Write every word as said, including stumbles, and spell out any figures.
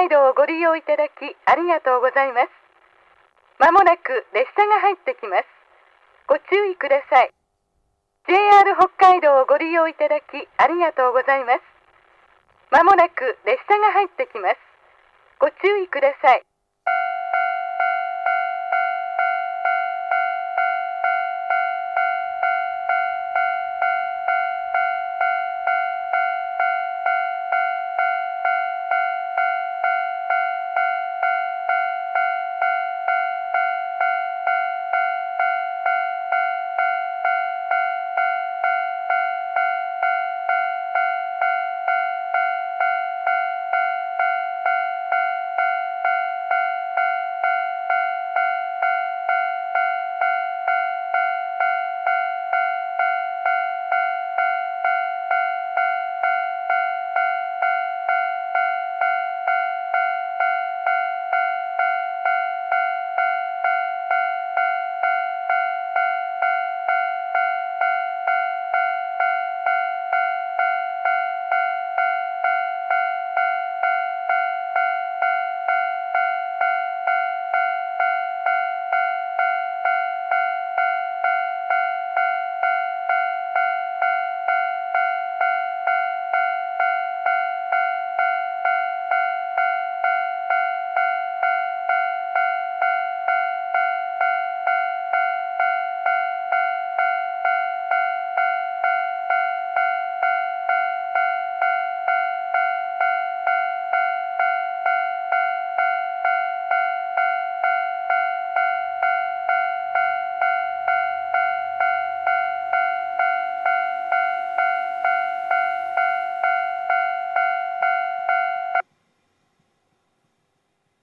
海道をご利用いただきありがとうございます。まもなく列車が入ってきます。ご注意ください。ジェイアール 北海道をご利用いただきありがとうございます。まもなく列車が入ってきます。ご注意ください。